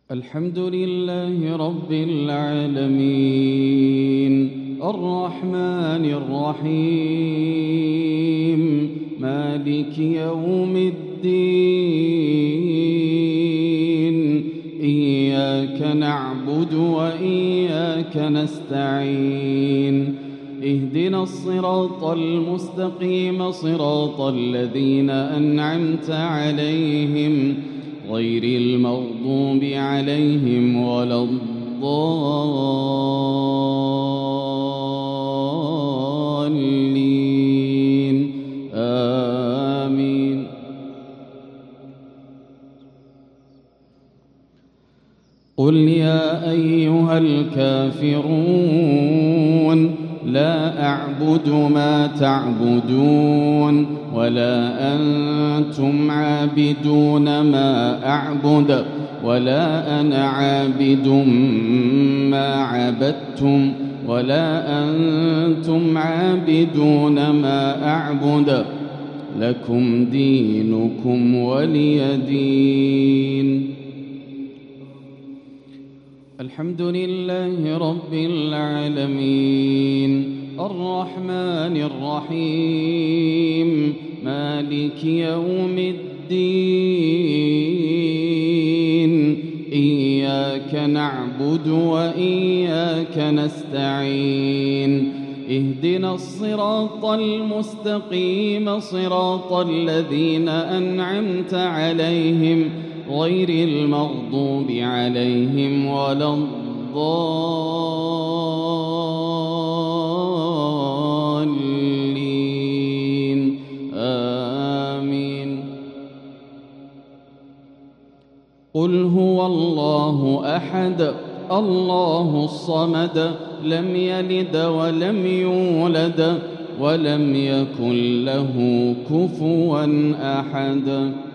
الحمد لله رب العالمين الرحمن الرحيم مالك يوم الدين إياك نعبد وإياك نستعين اهدنا الصراط المستقيم صراط الذين أنعمت عليهم غير المغضوب عليهم ولا الضالين آمين. قل يا أيها الكافرون لا أعبد ما تعبدون ولا أنتم عابدون ما أعبد ولا أنا عابد ما عبدتم ولا أنتم عابدون ما أعبد لكم دينكم ولي دين. الحمد لله رب العالمين الرحمن الرحيم مالك يوم الدين إياك نعبد وإياك نستعين اهدنا الصراط المستقيم صراط الذين أنعمت عليهم غير المغضوب عليهم ولا الضالين آمين. قل هو الله أحد الله الصمد لم يلد ولم يولد ولم يكن له كفوا أحد.